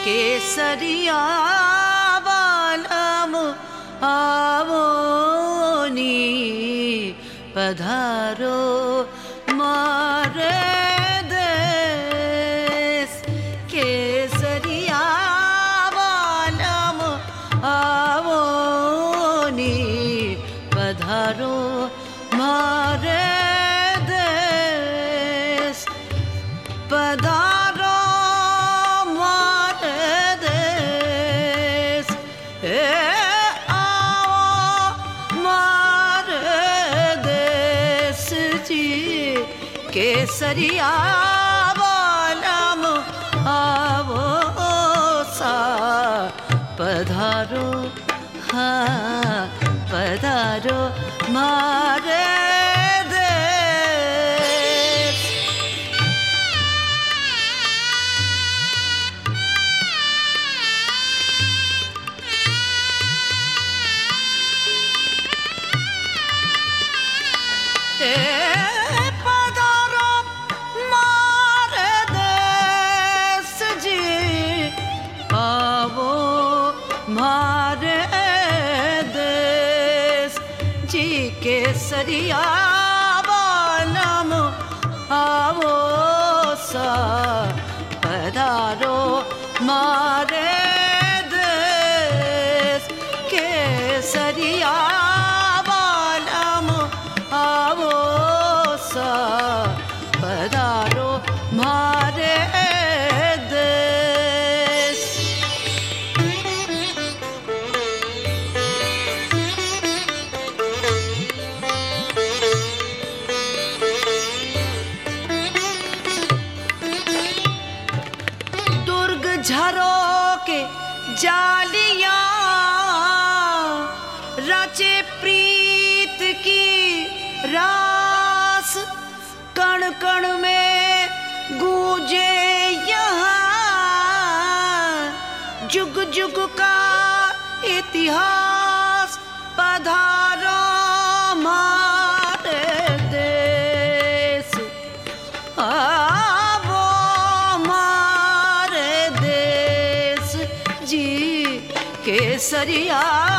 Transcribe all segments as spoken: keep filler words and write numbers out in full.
केसरिया बालम आवो नी पधारो मारे देश। केसरिया बालम आवो नी पधारो मारे देश। पधारो मारे देश, ए आओ मारे देश जी। केसरिया बालम आवो सा पधारो, हाँ पधारो मारे देश। ए पधारो मारे देश जी, आवो मारे देश जी। केसरिया बालम आवो सा पधारो मारे देश। केसरिया बालम आवो सा पधारो मारे देश। दुर्ग झरो के जालियां रचे प्रीत की रास। कण कण में गूंजे यहाँ जुग जुग का इतिहास। पधारो मारे देश, आवो मारे देश जी। केसरिया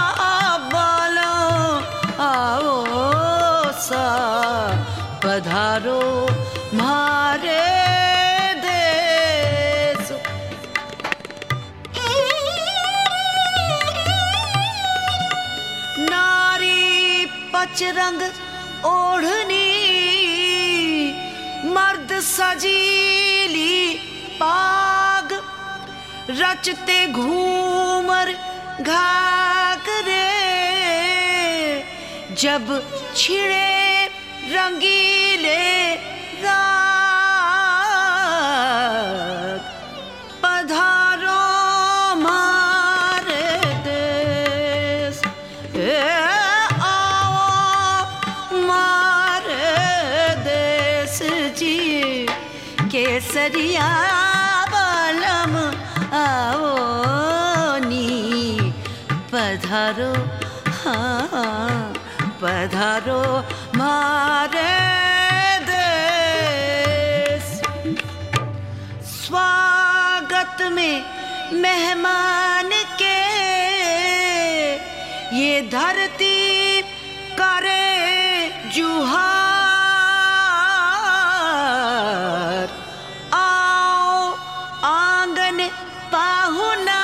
बालम आओ सा पधारो मारे देश। नारी पचरंग ओढ़नी, मर्द सजीली पाग। रचते घूमर घाघरे, जब छिड़े रंगीले राग। पधारो मारे देश, ए आओ मारे देश जी। केसरिया बालम आओ नी पधारो, हाँ पधारो मारे देश। स्वागत में मेहमान के ये धरती करे जुहार। आओ आंगन पाहुना,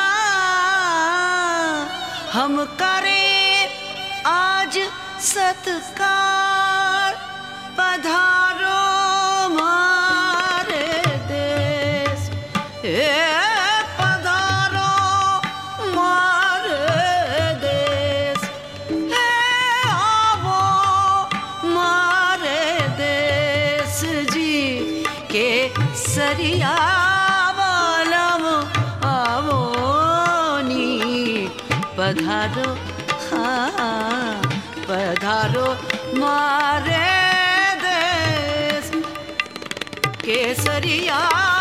हम करें आज सत्कार। पधारो मारे देश, ए पधारो मारे देश। ए आवो मारे देश जी। केसरिया बालम आवो नी पधारो, हाँ पधारो मारे देश। केसरिया